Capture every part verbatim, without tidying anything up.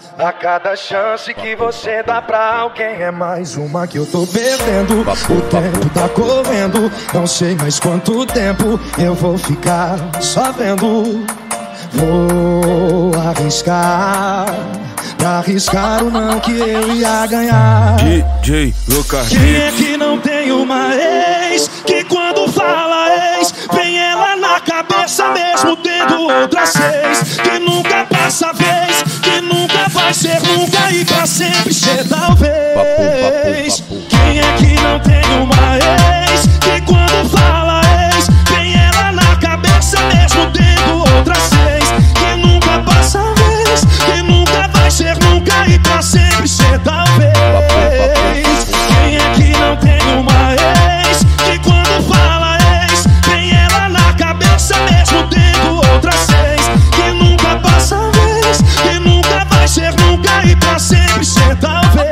A cada chance que você dá pra alguém é mais uma que eu tô perdendo. O tempo tá correndo, não sei mais quanto tempo eu vou ficar só vendo. Vou arriscar, pra arriscar o não que eu ia ganhar. D J Lucas. Quem é que não tem uma ex que quando fala ex vem ela na cabeça mesmo tendo outras seis? Que nunca passa vez, que nunca vai ser nunca e pra sempre ser talvez. Quem é que não tem uma ex que quando fala ex vem ela na cabeça mesmo tendo outras seis? Que nunca passa vez, que nunca vai ser nunca e pra sempre ser talvez. Quem é que não tem uma ex que quando fala ex vem ela na cabeça mesmo tendo outras seis? Que nunca passa vez, que nunca vai ser nunca e pra sempre ser talvez.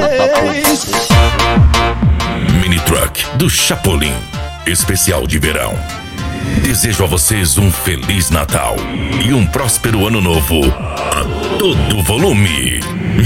Mini Truck do Chapolin, especial de verão. Desejo a vocês um Feliz Natal e um próspero Ano Novo a todo volume.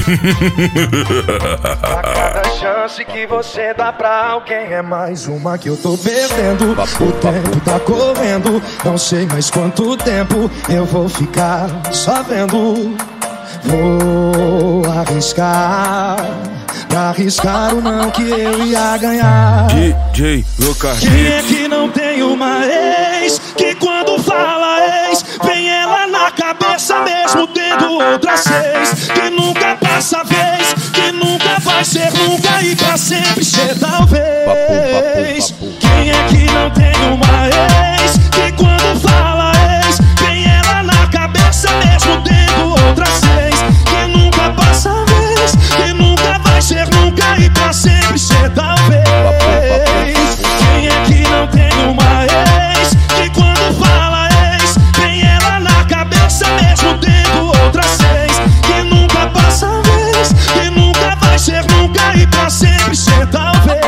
A cada chance que você dá pra alguém é mais uma que eu tô perdendo. O tempo tá correndo, não sei mais quanto tempo eu vou ficar só vendo. Vou arriscar, pra arriscar o não que eu ia ganhar. D J Lucas. Quem é que não tem uma ex que quando fala ex vem ela na cabeça mesmo tendo outras seis? Que nunca passa vez, que nunca vai ser nunca e pra sempre ser talvez. Quem é que não tem uma ex que quando fala ex vem ela na cabeça mesmo tendo outras seis? Que nunca passa vez, que nunca vai ser nunca e pra sempre ser talvez. Quem é que não tem uma ex que quando fala ex vem ela na cabeça mesmo tendo outras seis? Que nunca passa vez, que nunca vai ser nunca e pra sempre ser talvez.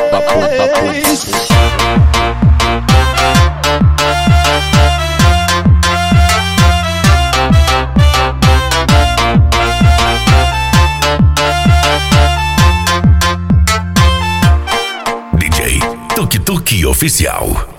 D J Tuk Tuk Oficial.